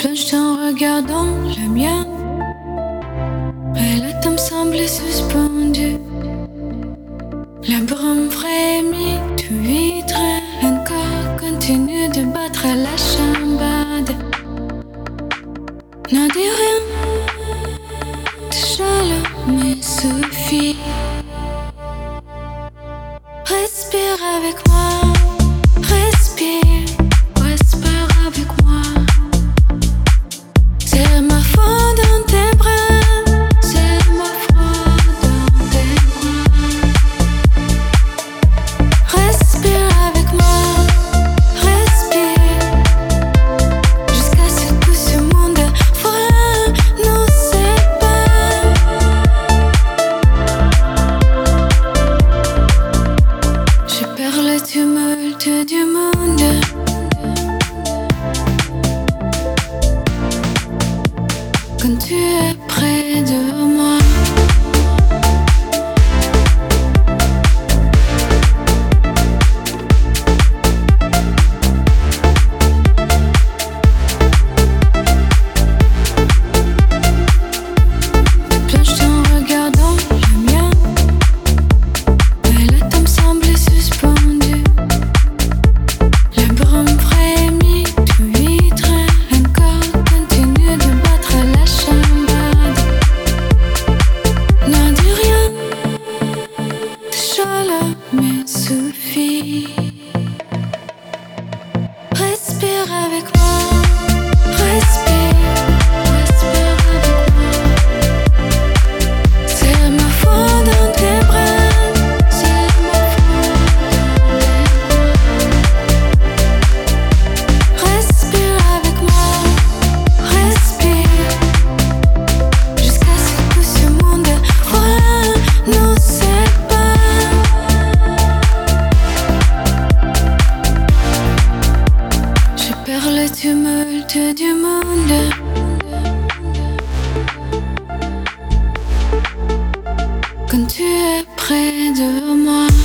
plonge en regardant le mien. Et l'atome semblait suspendu. La brume frémit, tout vitre. Un corps continue de battre la chambade. N'en dis rien, déjà le me suffit. Respire avec moi, respire, respire avec moi. C'est ma foi dans tes bras, c'est ma foi dans tes bras. Respire avec moi, respire, jusqu'à ce que ce monde froid nous sépare. Je perds le tumulte du monde. Quand tu es près de moi, plonge en regardant le mien. Et l'atome semblait suspendu. La brume frémit, tout vitre. Un corps continue de battre la chambade. N'en dis rien, déjà là me suffit. Respire avec moi, respire, respire avec moi. C'est ma foi dans tes bras, c'est ma foi dans tes bras. Respire avec moi, respire, jusqu'à ce que ce monde froid nous sépare. Je perds le tumulte du monde. Quand tu es près de moi.